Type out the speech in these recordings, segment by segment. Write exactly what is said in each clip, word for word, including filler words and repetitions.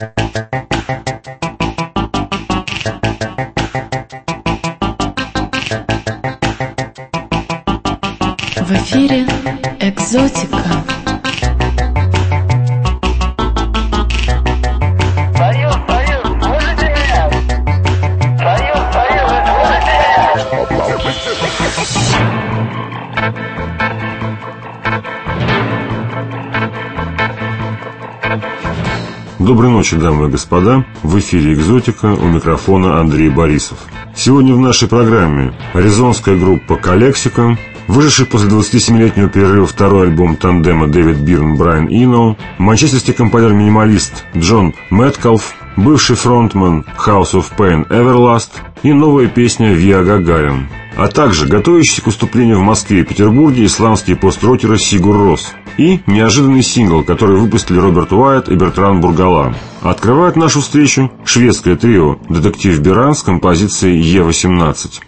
В эфире «Экзотика». Союз, Союз, слышите меня? Союз, Союз, слышите меня? Доброй ночи, дамы и господа. В эфире «Экзотика», у микрофона Андрей Борисов. Сегодня в нашей программе аризонская группа «Калексика», вышедший после двадцатисемилетнего перерыва второй альбом тандема Дэвид Бирн, Брайан Ино, манчестерский композитор-минималист Джон Мэткалф, бывший фронтмен House of Pain Everlast и новая песня «Via Gagarin», а также готовящийся к выступлению в Москве и Петербурге исламские пост-рокеры Сигур Рос и неожиданный сингл, который выпустили Роберт Уайт и Бертран Бургала. Открывает нашу встречу шведское трио «Детектив Биран» с композицией Е восемнадцать.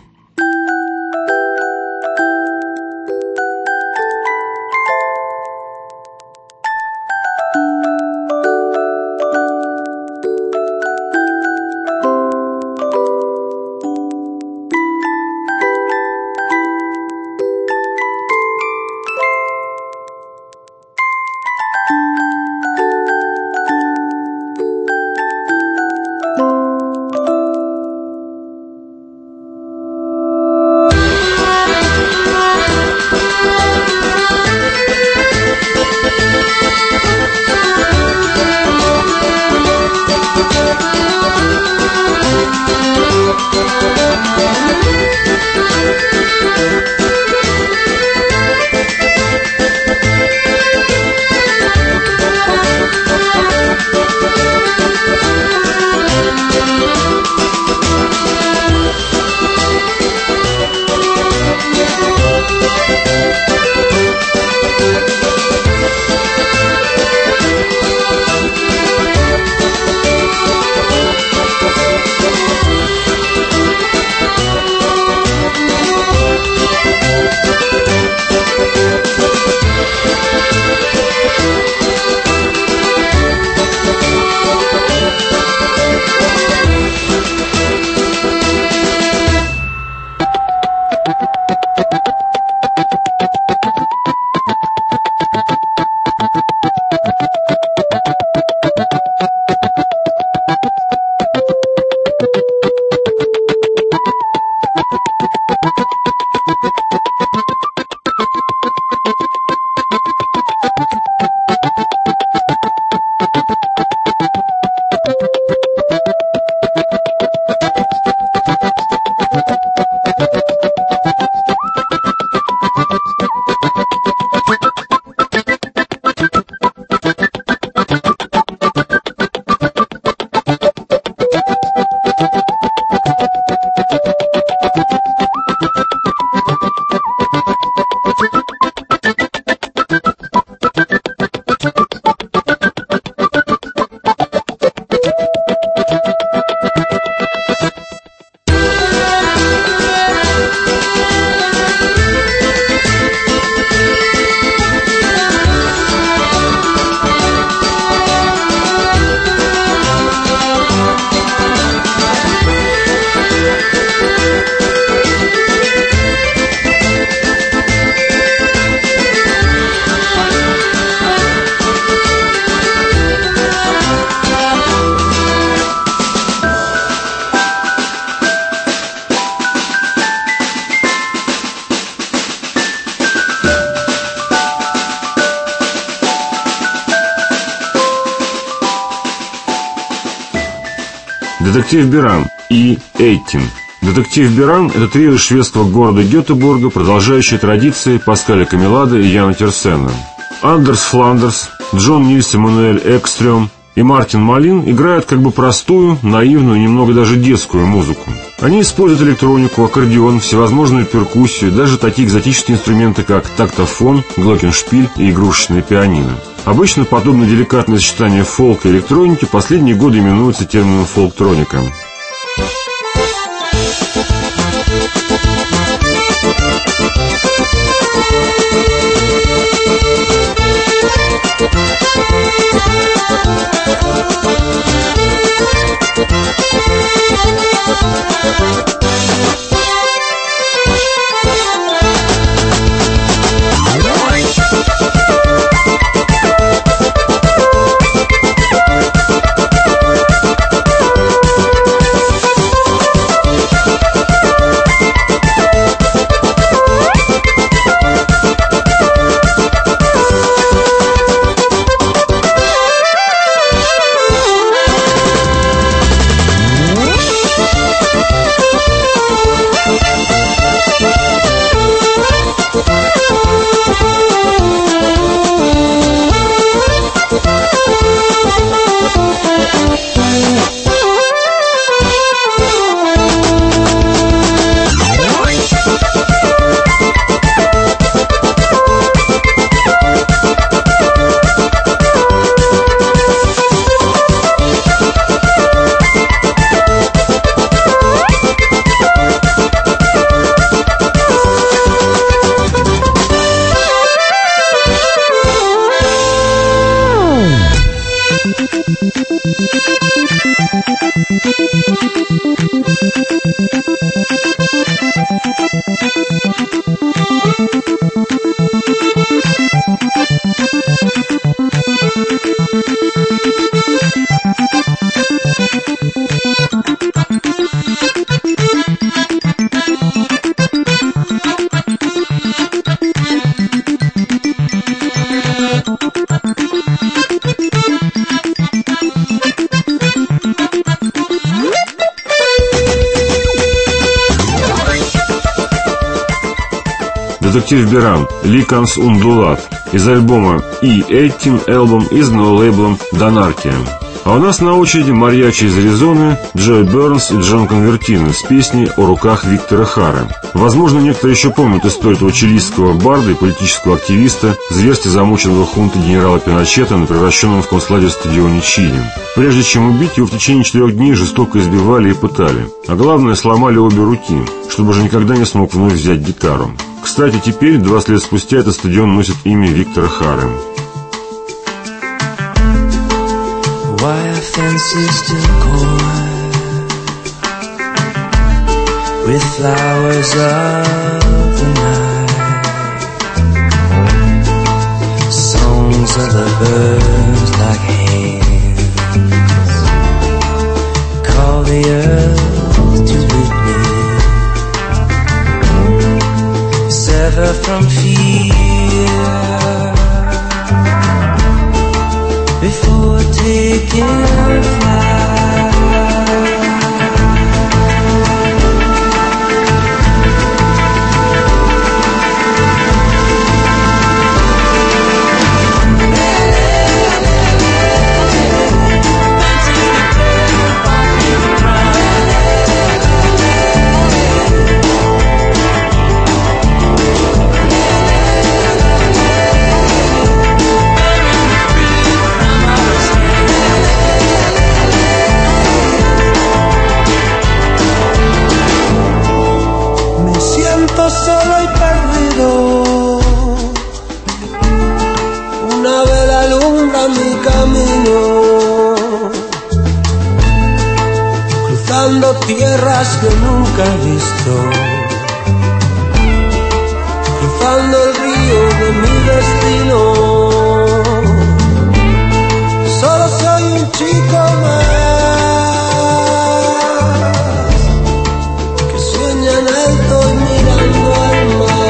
Детектив Биран и Эйтин. Детектив Биран – это трио из шведского города Гетеборга, продолжающие традиции Паскаля Камелада и Яна Терсена. Андерс Фландерс, Джон Нильс Эммануэль Экстрём и Мартин Малин играют как бы простую, наивную, немного даже детскую музыку. Они используют электронику, аккордеон, всевозможную перкуссию, даже такие экзотические инструменты, как тактофон, глокеншпиль и игрушечное пианино. Обычно подобное деликатное сочетание фолка и электроники последние годы именуется термином фолктроника. We'll be right back. Детектив Биран, Ликанс Ундулат из альбома и Эйтин Элбом из лейблом Донаркия. А у нас на очереди мариачи из Аризоны, Джой Бернс и Джон Конвертино с песней «О руках Виктора Хары». Возможно, некоторые еще помнят историю этого чилийского барда и политического активиста, зверски замученного хунтой генерала Пиночета на превращенном в концлагерь стадионе Чили. Прежде чем убить, его в течение четырех дней жестоко избивали и пытали. А главное, сломали обе руки, чтобы уже никогда не смог вновь взять гитару. Кстати, теперь, двадцать лет спустя, этот стадион носит имя Виктора Хары. Wire fences still coy with flowers of the night, songs of the birds like hands call the earth to meet me, sever from fear before taking flight. Solo y perdido, una vela alumbra mi camino, cruzando tierras que nunca he visto, cruzando el río de mi destino. Solo soy un chico más que sueña en alto y mirando al mar.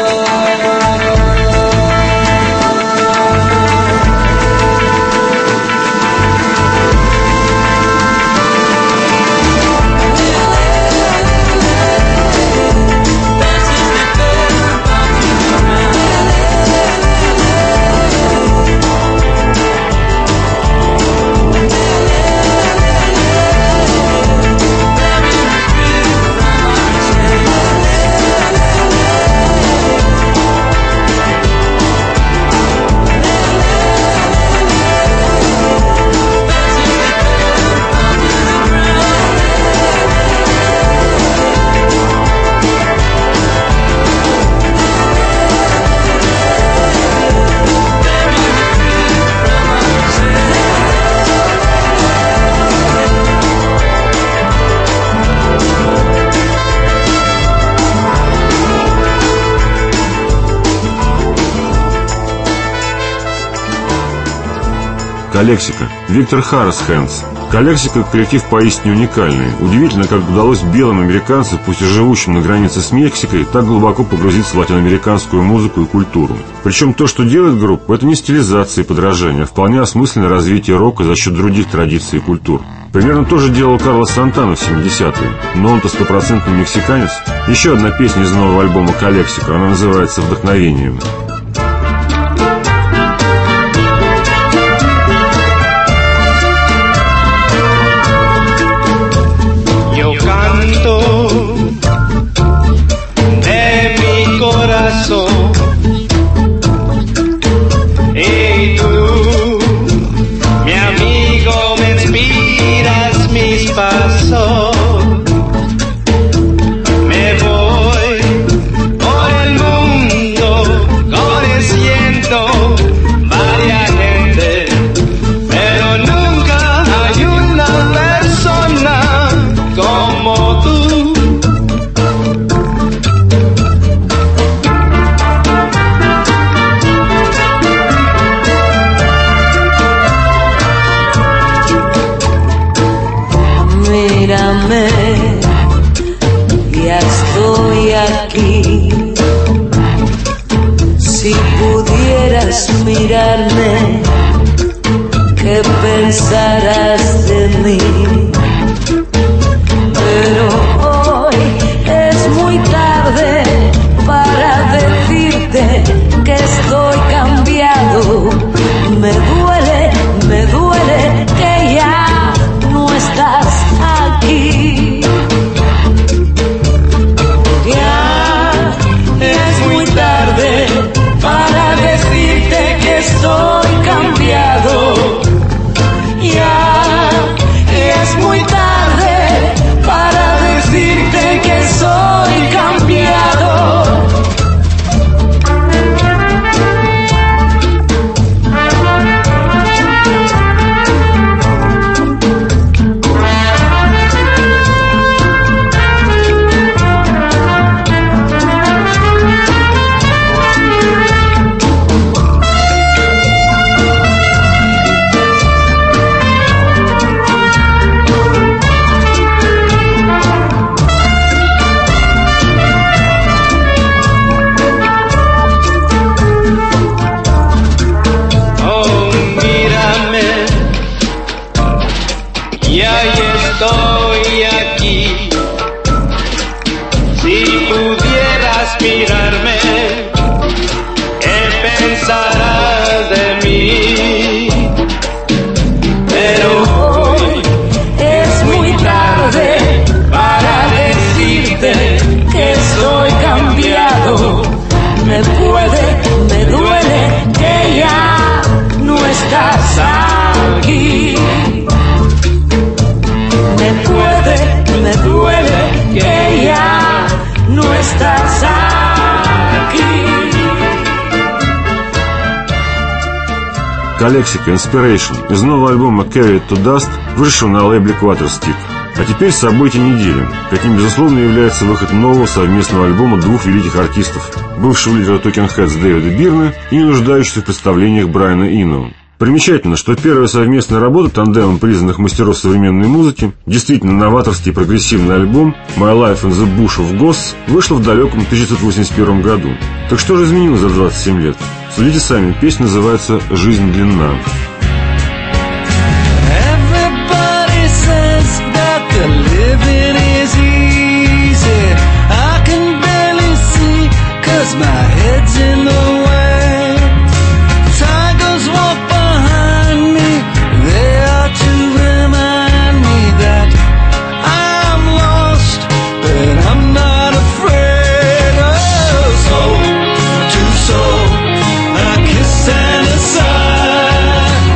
Калексика. Виктор Харрис Хэндс. Калексика – коллектив поистине уникальный. Удивительно, как удалось белым американцам, пусть и живущим на границе с Мексикой, так глубоко погрузиться в латиноамериканскую музыку и культуру. Причем то, что делает группа, это не стилизация и подражание, а вполне осмысленное развитие рока за счет других традиций и культур. Примерно то же делал Карлос Сантана в семидесятые, но он-то стопроцентный мексиканец. Еще одна песня из нового альбома «Калексика», она называется «Вдохновением». Y tú, mi amigo, me inspiras mis pasos. Me voy por el mundo con mí. Pero hoy es muy tarde para decirte que estoy cambiado. Me duele, me duele que ya no estás aquí. Ya es muy tarde para decirte que estoy cambiado. Ya es muy tarde para decirte que soy cambiado. Estoy aquí. Si pudieras mirarme, ¿qué pensarás de mí? Pero hoy es muy tarde para decirte que estoy cambiado. Me puede, me duele que ya no estás aquí. Me puede, me duele que ya no estás aquí. Calexico Inspiration из нового альбома Carry It to Dust вышел на лейбле Quaterstick. А теперь события недели, каким, безусловно, является выход нового совместного альбома двух великих артистов, бывшего лидера Talking Heads Дэвида Бирна и не нуждающихся в представлениях Брайана Ино. Примечательно, что первая совместная работа тандемом признанных мастеров современной музыки, действительно новаторский и прогрессивный альбом My Life in the Bush of Ghosts вышла в далеком тысяча девятьсот восемьдесят первом году. Так что же изменилось за двадцать семь лет? Судите сами, песня называется «Жизнь длинна». And a sigh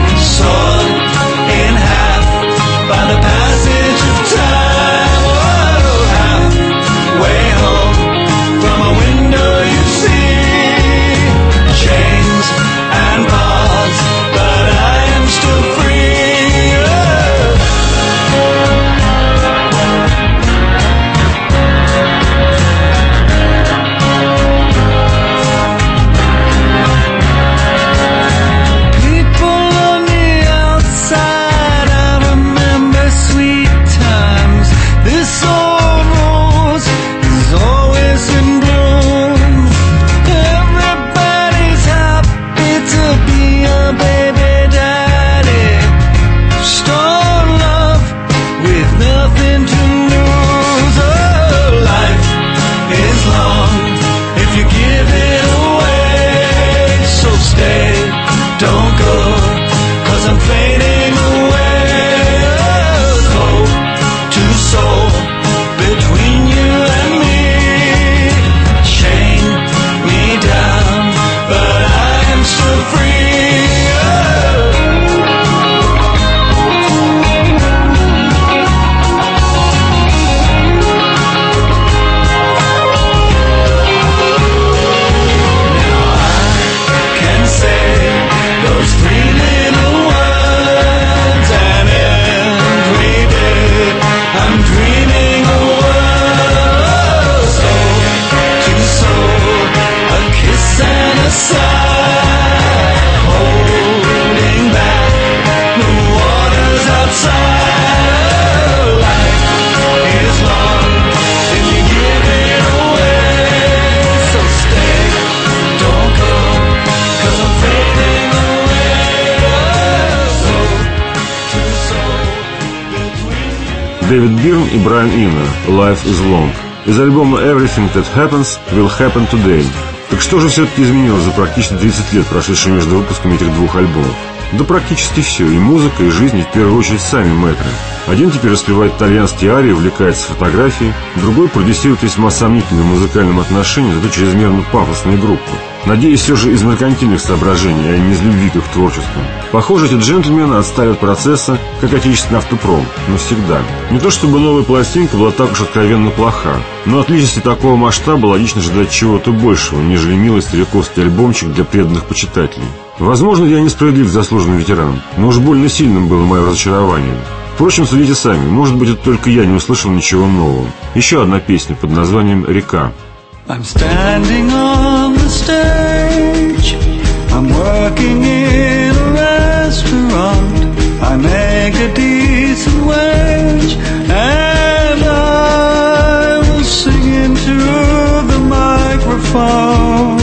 Дэвид Бирн и Брайан Ино, Life is Long. Из альбома Everything That Happens Will Happen Today. Так что же все-таки изменилось за практически тридцать лет, прошедшие между выпусками этих двух альбомов? Да практически все. И музыка, и жизнь, и в первую очередь сами мэтры. Один теперь распевает итальянские арии, увлекается фотографией, другой продюсирует весьма сомнительные в музыкальном отношении, зато чрезмерно пафосные группы. Надеюсь, все же из меркантильных соображений, а не из любви к их творчеству. Похоже, эти джентльмены отстали от процесса, как отечественный автопром, навсегда. Не то чтобы новая пластинка была так уж откровенно плоха, но от личности такого масштаба логично ждать чего-то большего, нежели милый стариковский альбомчик для преданных почитателей. Возможно, я несправедлив к заслуженным ветеранам, но уж больно сильным было мое разочарование. Впрочем, судите сами, может быть, это только я не услышал ничего нового. Еще одна песня под названием «Река». I'm standing on the stage. I'm working in a restaurant. I make a decent wage, and I will sing into the microphone.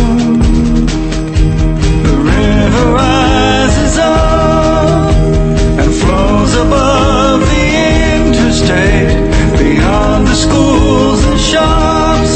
The river rises up and flows above the interstate, beyond the schools and shops.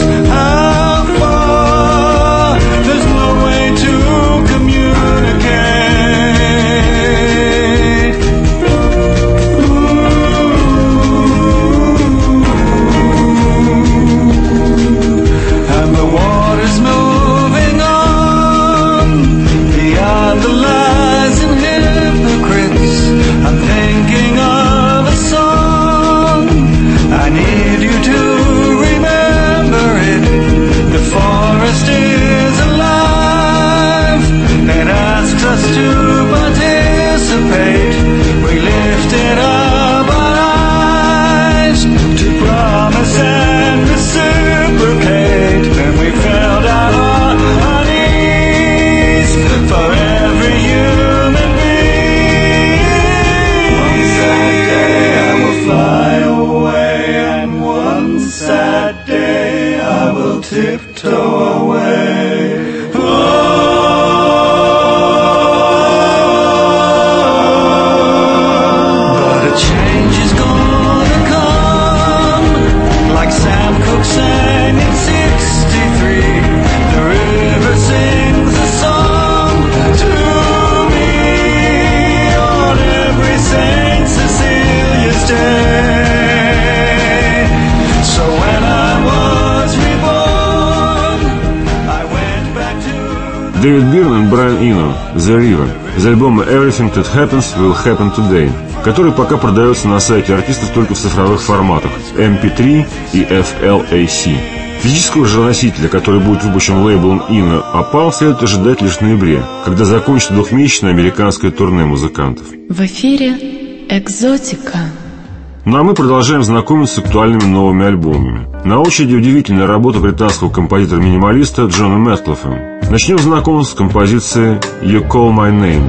Дэвид Бирн и Брайан Ино, The River, из альбома Everything That Happens Will Happen Today, который пока продается на сайте артистов только в цифровых форматах эм пи три и эф эл эй си. Физического же носителя, который будет выпущен лейблом Ино Опал, следует ожидать лишь в ноябре, когда закончится двухмесячное американское турне музыкантов. В эфире «Экзотика». Ну а мы продолжаем знакомиться с актуальными новыми альбомами. На очереди удивительная работа британского композитора-минималиста Джона Мэтлофа. Начнем знакомиться с композицией «You Call My Name».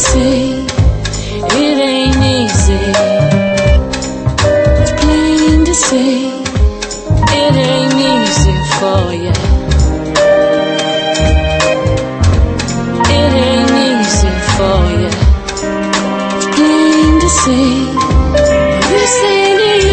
see it ain't easy. It's plain to see it ain't easy for you. It ain't easy for you. It's plain to see this ain't easy.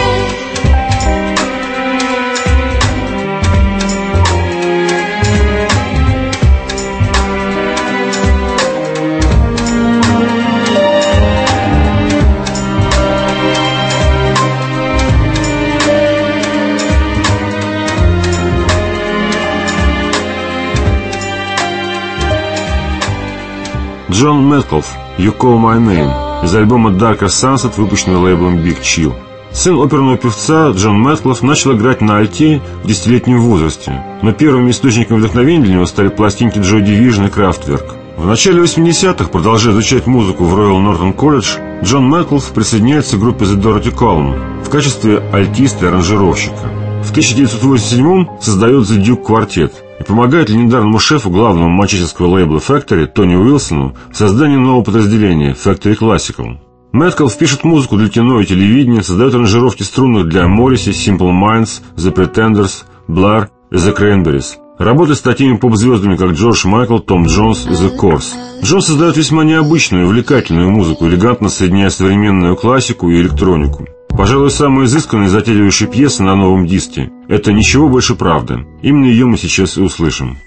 Джон Мэткалф, «You Call My Name» из альбома Darker Sunset, выпущенного лейблом Big Chill. Сын оперного певца Джон Мэткалф начал играть на альте в десятилетнем возрасте, но первыми источниками вдохновения для него стали пластинки Joy Division и Kraftwerk. В начале восьмидесятых, продолжая изучать музыку в Royal Norton College, Джон Мэткалф присоединяется к группе The Dorothy Column в качестве альтиста и аранжировщика. В тысяча девятьсот восемьдесят седьмом создает The Duke Quartet и помогает легендарному шефу главного манчестерского лейбла Factory Тони Уилсону в создании нового подразделения Factory Classical. Мэткалф пишет музыку для кино и телевидения, создает аранжировки струнных для Morrissey, Simple Minds, The Pretenders, Blur и The Cranberries. Работает с такими поп-звездами, как Джордж Майкл, Том Джонс и The Corrs. Джон создает весьма необычную и увлекательную музыку, элегантно соединяя современную классику и электронику. Пожалуй, самая изысканная и затейливейшая пьеса на новом диске – это «Ничего больше правды». Именно ее мы сейчас и услышим.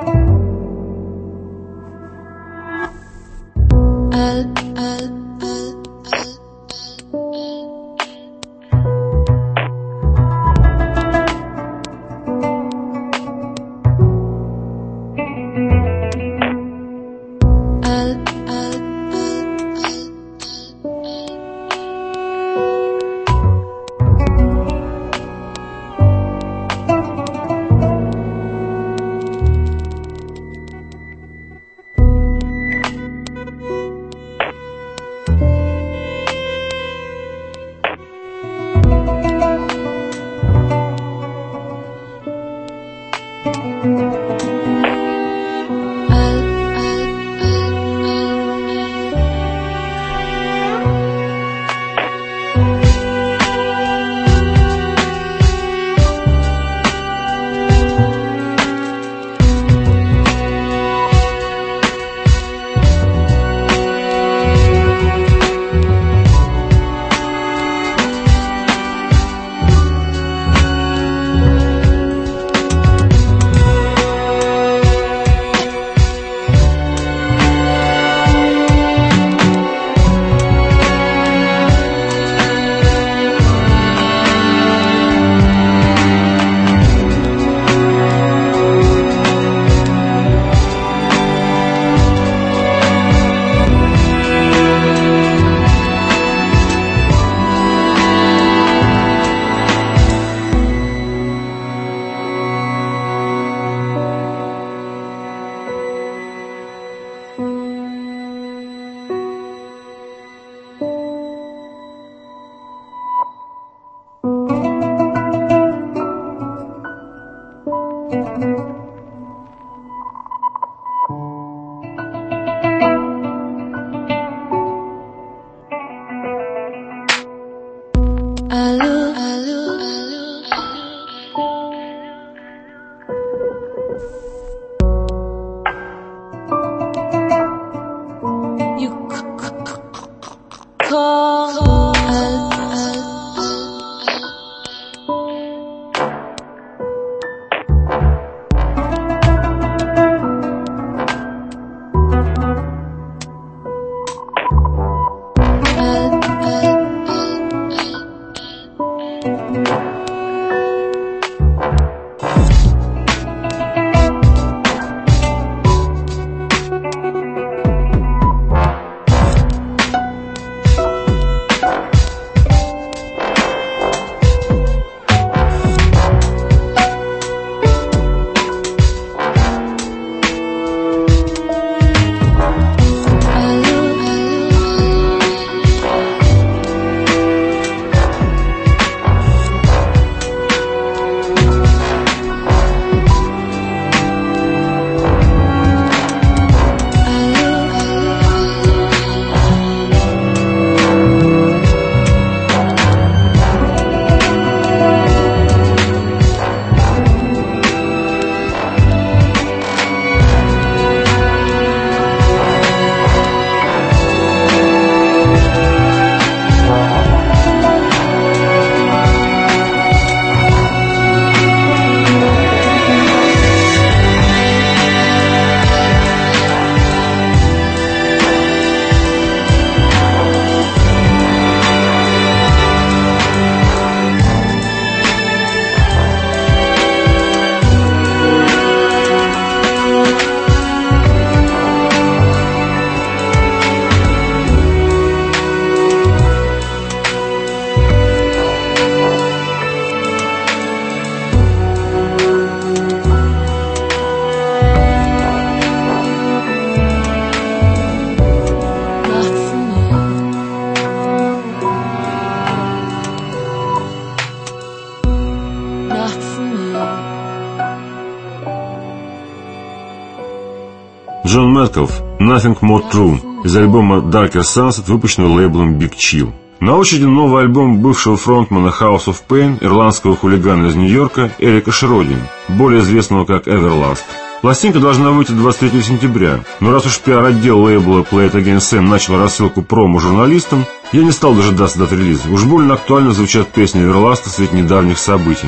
Uh, uh, uh. Джон Мэткалф «Nothing More True» из альбома Darker Sunset, выпущенного лейблом Big Chill. На очереди новый альбом бывшего фронтмена House of Pain, ирландского хулигана из Нью-Йорка Эрика Шроди, более известного как Everlast. Пластинка должна выйти двадцать третьего сентября, но раз уж пиар-отдел лейбла Play It Again Sam начал рассылку промо-журналистам, я не стал дожидаться даты релиза. Уж больно актуально звучат песни Everlast в свете недавних событий.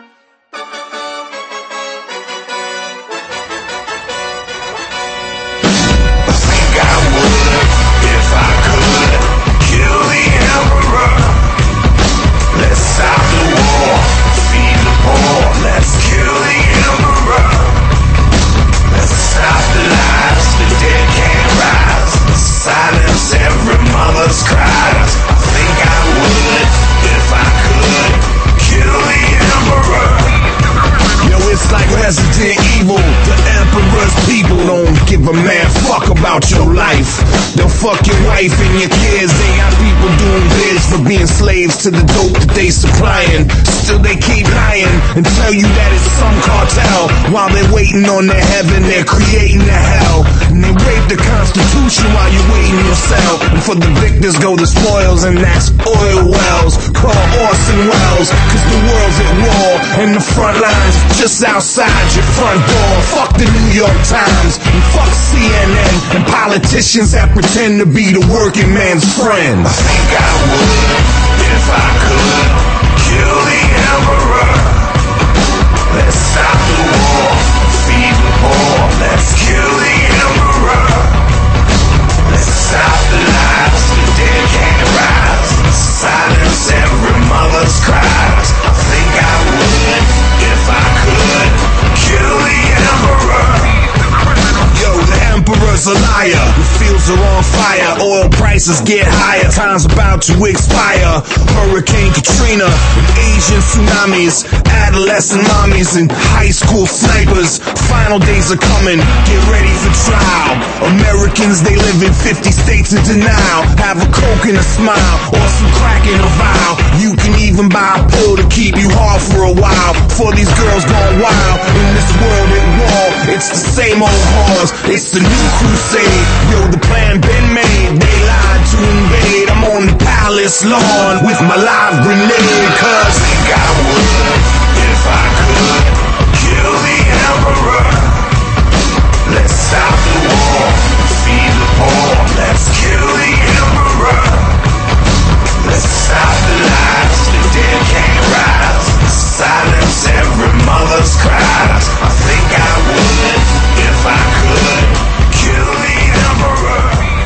Resident Evil, the Emperor's people don't give a man fuck about your life. They'll fuck your wife and your kids. They got people doing bids for being slaves to the dope that they supplying. Still they keep lying and tell you that it's some cartel. While they're waiting on their heaven, they're creating the hell. And they rape the Constitution while you're waiting yourself. And for the victors go the spoils, and that's oil wells. Call Orson Welles, cause the world's at war. And the front lines just outside your front door. Fuck the New York Times and fuck C N N and politicians that pretend to be the working man's friend. I think I would, if I could, kill the emperor. Let's stop the war, feed the poor. Let's kill the emperor. Let's stop the lies, the dead can't rise. Silence every mother's cries. I think I would, if I could, kill the emperor. Yo, the emperor's a liar. The fields are on fire. Oil prices get higher. Time's about to expire. Hurricane Katrina and Asian tsunamis. Adolescent mommies and high school snipers. Final days are coming. Get ready for trial. Americans, they live in fifty states in denial. Have a coke and a smile, or some crack in a vial. You can even buy a pill to keep you hard for a while. For these girls gone wild in this world at war. It's the same old whores. It's the new crusade. Yo, the plan been made. They lied to invade. I'm on the palace lawn with my live grenade. Cause I think I would, if I could, kill the emperor. Let's stop the war, feed the poor. Let's kill the emperor. Let's stop the lies, the dead can't rise. Silence every mother's cries. I think I would, if I could, kill the emperor.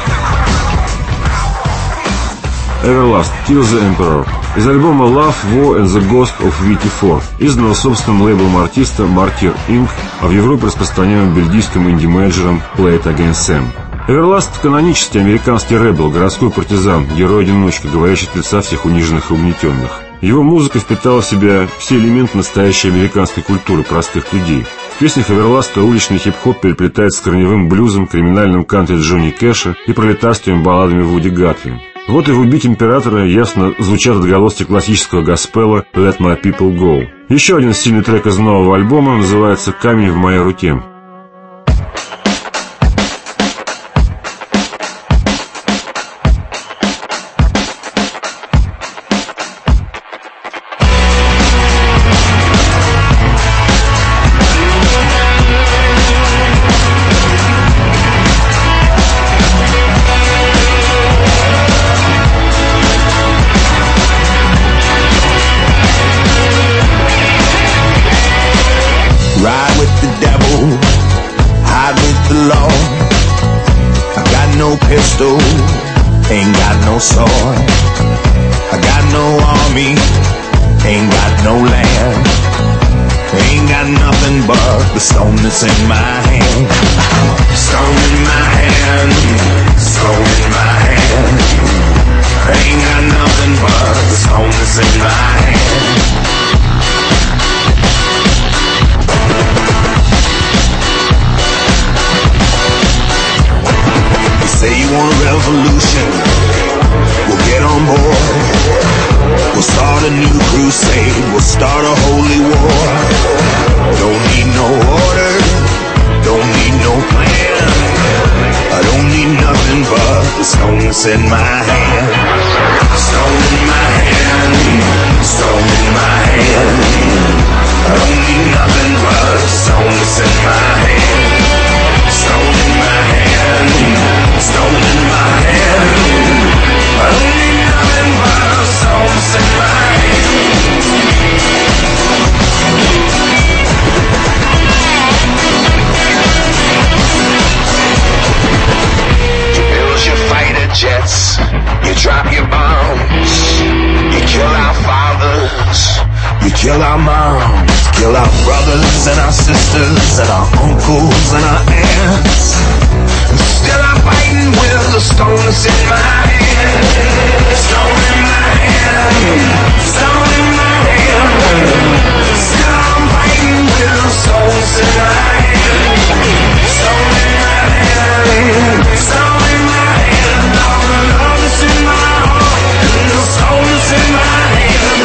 Everlast, Kill the Emperor. Из альбома Love, War and the Ghost of Вити Фор, изданного собственным лейблом артиста Martyr инк, а в Европе распространяемым бельгийским инди-менеджером Play It Again Sam. Everlast — канонический американский рэбел, городской партизан, герой-одиночка, говорящий от лица всех униженных и угнетенных. Его музыка впитала в себя все элементы настоящей американской культуры простых людей. В песнях Everlast уличный хип-хоп переплетается с корневым блюзом, криминальным кантри Джонни Кэша и пролетарскими балладами Вуди Гатли. Вот и в «Убить императора» ясно звучат отголоски классического госпела «Let My People Go». Еще один стильный трек из нового альбома называется «Камень в моей руке». Ride with the devil, hide with the law. I got no pistol, ain't got no sword. I got no army, ain't got no land. Ain't got nothing but the stone that's in my hand. Stone in my hand, stone in my hand. Ain't got nothing but the stone that's in my hand. Say you want a revolution, we'll get on board. We'll start a new crusade, we'll start a holy war. Don't need no order, don't need no plan. in my hand. Stone in my hand, stone in my hand. I don't need nothing but stones in my hand. Stone in my hand, stone in my hand. I don't need nothing but stones in my hand. You build your fighter jets, you drop your bombs, you kill our fathers, you kill our moms, kill our brothers and our sisters and our uncles and our aunts. And still I'm fighting with the stones in my hand. Stone in my hand, stone in my hand. Still I'm fighting with the stones in my hand. Stone in my hand, stone in my hand. All the love is in my heart and the soul is in my hand.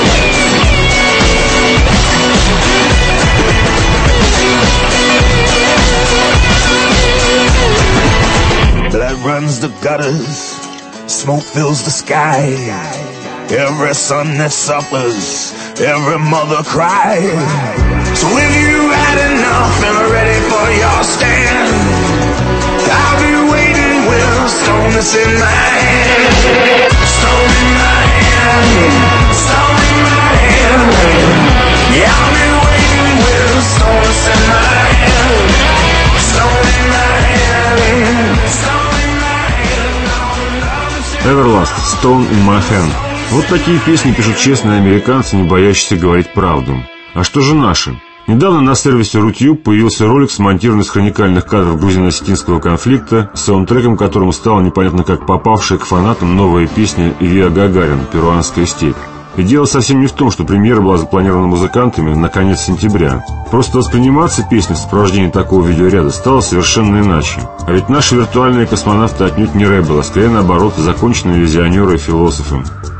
Blood runs the gutters, smoke fills the sky. Every son that suffers, every mother cries. So when you had enough and are ready for your stand, I'll be waiting with a stone that's in my hand. Stone in my hand, stone in my hand. Yeah, I'll be waiting with a stone that's in my hand. Stone in my hand, stone in my hand. Everlast, Stone in my hand. Вот такие песни пишут честные американцы, не боящиеся говорить правду. А что же наши? Недавно на сервисе Рутюб появился ролик, смонтированный с хроникальных кадров грузино-осетинского конфликта, саундтреком которому стала непонятно как попавшая к фанатам новая песня Илья Гагарин «Перуанская степь». И дело совсем не в том, что премьера была запланирована музыкантами на конец сентября. Просто восприниматься песня в сопровождении такого видеоряда стала совершенно иначе. А ведь наши виртуальные космонавты отнюдь не рэббы, а скорее наоборот, законченные визионеры и философы.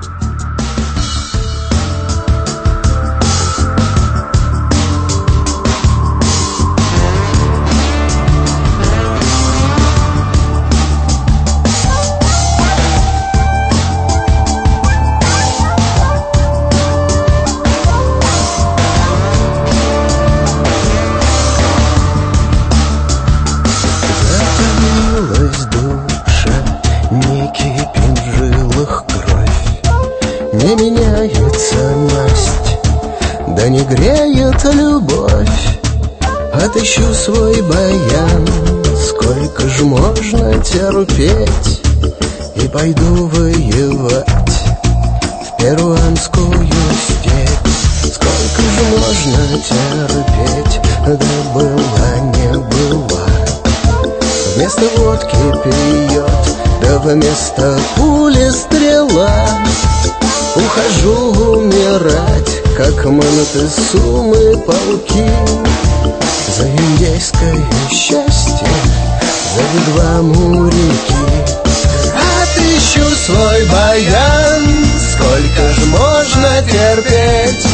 Да не греет любовь, отыщу свой баян. Сколько ж можно терпеть, и пойду воевать в перуанскую степь. Сколько ж можно терпеть, да была не была. Вместо водки пьет, да вместо пули стрела. Ухожу умирать, как Монтесумы полки, за индейское счастье, за вигваму реки. Отыщу свой баян, сколько ж можно терпеть.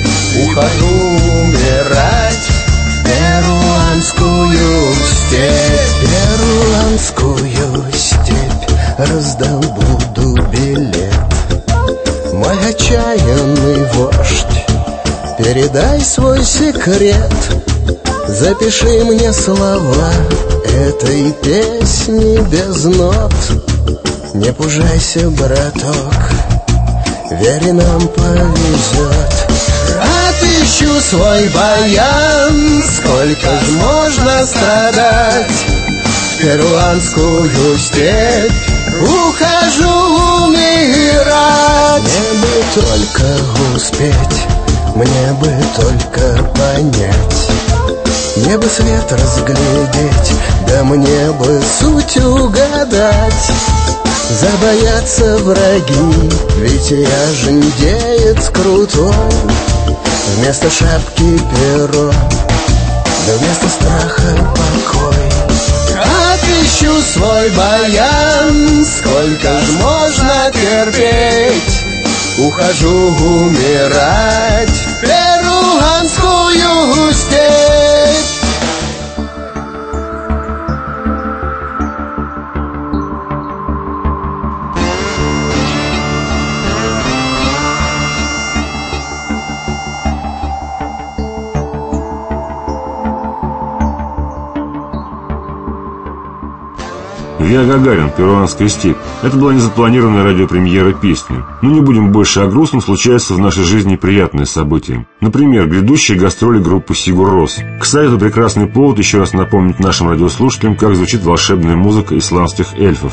Ухожу умирать в перуанскую степь. Перуанскую степь раздобуду билет. Мой отчаянный вождь, передай свой секрет. Запиши мне слова этой песни без нот. Не пужайся, браток, верь, нам повезет. Отыщу свой баян, сколько ж можно страдать. В перуанскую степь ухожу умирать. Мне бы только успеть, мне бы только понять, мне бы свет разглядеть, да мне бы суть угадать. Забоятся враги, ведь я же индеец крутой. Вместо шапки перо, да вместо страха покой. Отыщу свой баян, сколько ж можно терпеть. Ухожу умирать в перуанскую степь. «Виа Гагарин. Перуанская степь». Это была незапланированная радиопремьера песни. Но не будем больше о грустном, случаются в нашей жизни приятные события. Например, грядущие гастроли группы «Сигур Рос». Кстати, это прекрасный повод еще раз напомнить нашим радиослушателям, как звучит волшебная музыка исландских эльфов.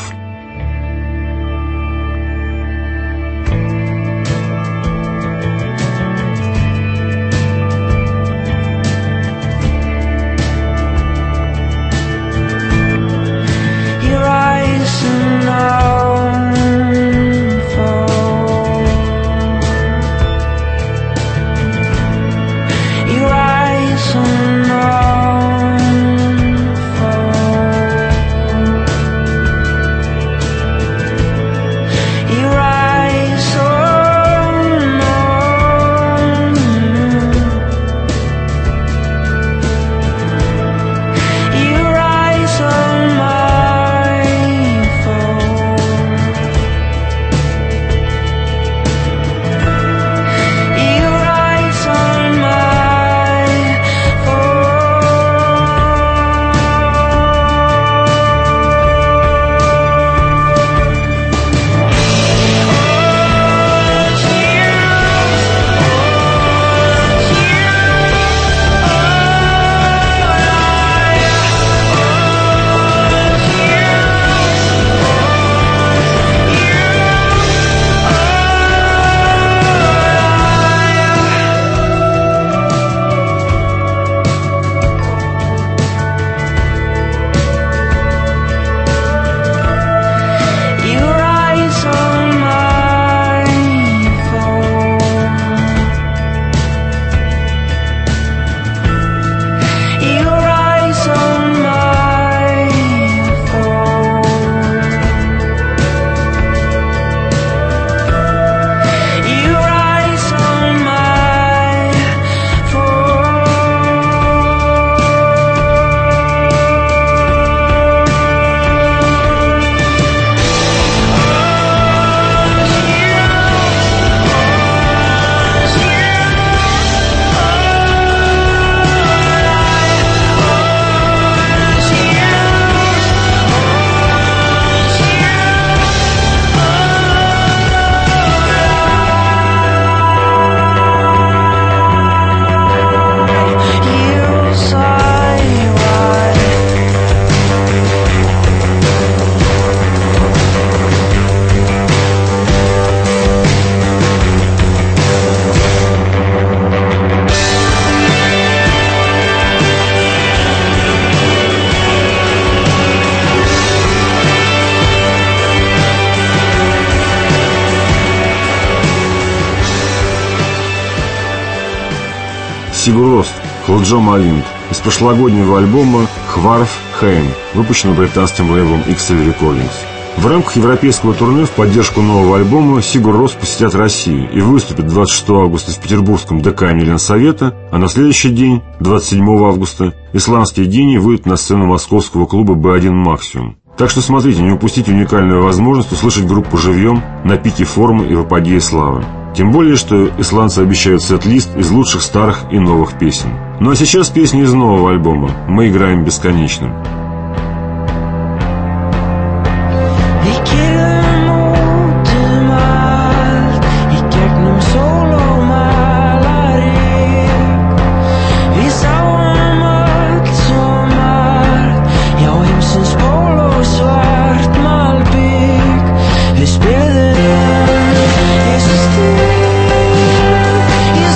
Сигур Рос, Хладжо Малинд из прошлогоднего альбома «Хварф Хейм», выпущенного британским лейблом икс эл Recordings. В рамках европейского турне в поддержку нового альбома Сигур Рос посетят Россию и выступят двадцать шестого августа в петербургском ДК имени Ленсовета, а на следующий день, двадцать седьмого августа, исландские гении выйдут на сцену московского клуба бэ один Максимум. Так что смотрите, не упустите уникальную возможность услышать группу живьем на пике формы и в апогее славы. Тем более, что исландцы обещают сет-лист из лучших старых и новых песен. Ну а сейчас песни из нового альбома «Мы играем бесконечно».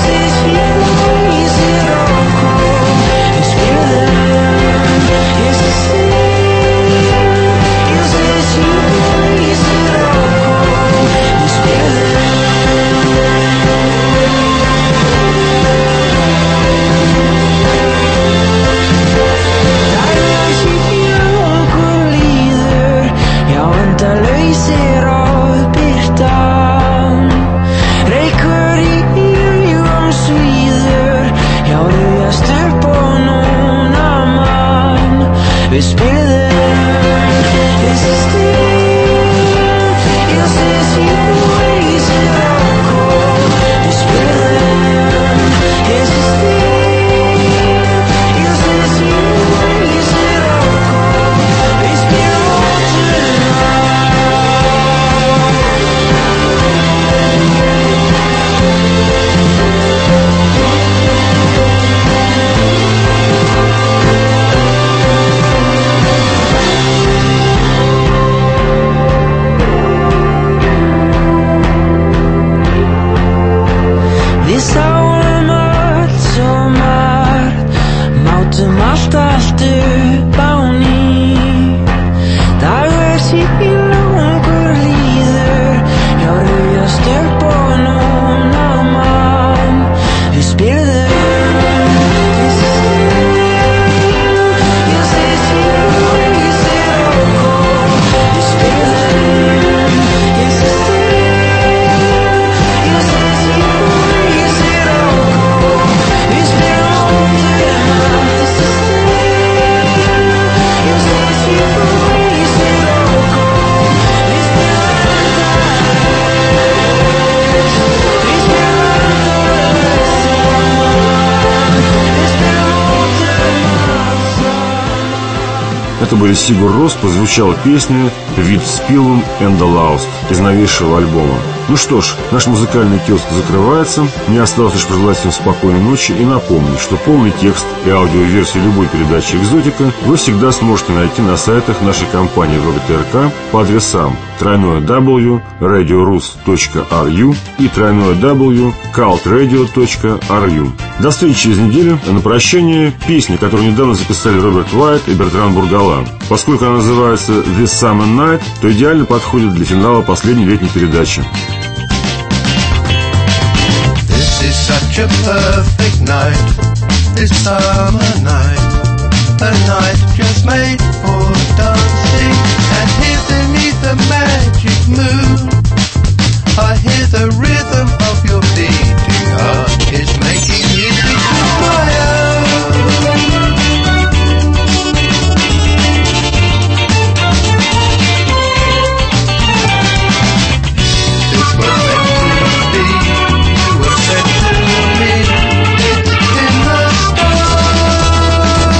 Yes, Это были Сигур Рос, прозвучала песня «With Spillum and the Lost» из новейшего альбома. Ну что ж, наш музыкальный киоск закрывается. Мне осталось лишь пожелать всем спокойной ночи и напомнить, что полный текст и аудиоверсию любой передачи «Экзотика» вы всегда сможете найти на сайтах нашей компании вроде ТРК по адресам тройное дабл ю точка радиорус точка ар ю и тройное дабл ю точка калт радио точка ар ю. До встречи через неделю. А на прощание песня, которую недавно записали Роберт Уайт и Бертран Бургала. Поскольку она называется «This Summer Night», то идеально подходит для финала последней летней передачи. This is such a perfect night, this summer night, a night just made for dancing. And here beneath the magic moon, I hear the rhythm of your beating heart is making music of my own. This was meant to be, you were sent to me, it's in the stars.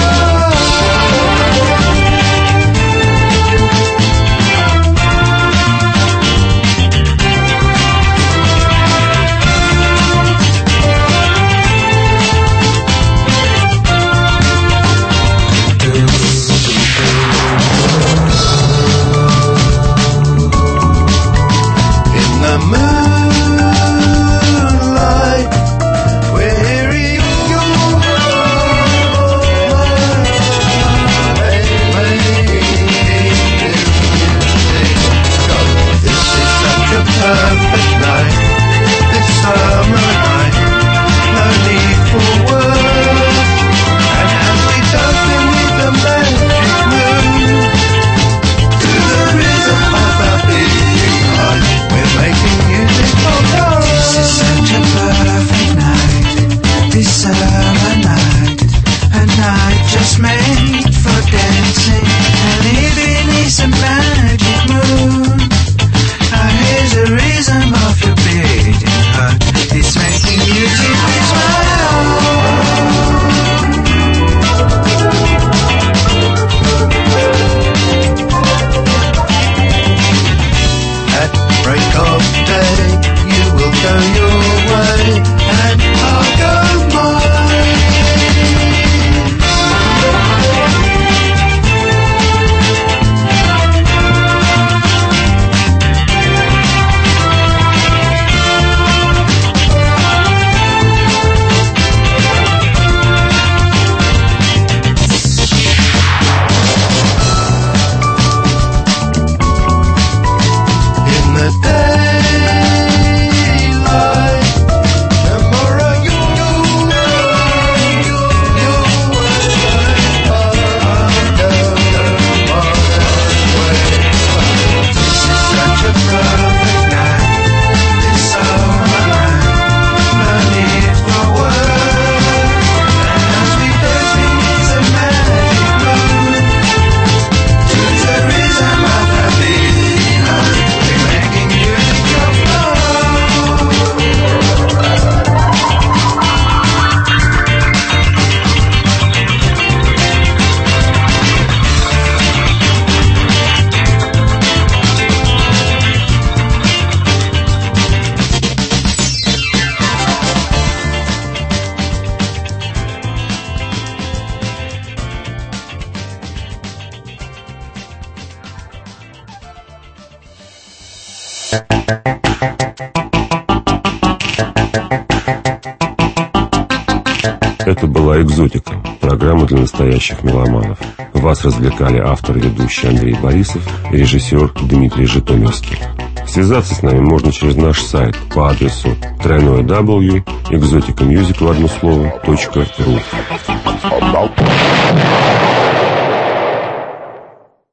Это была «Экзотика», программа для настоящих меломанов. Вас развлекали автор и ведущий Андрей Борисов и режиссер Дмитрий Житомирский. Связаться с нами можно через наш сайт по адресу тройное дабл ю точка экзотика мьюзик в одно слово точка ру.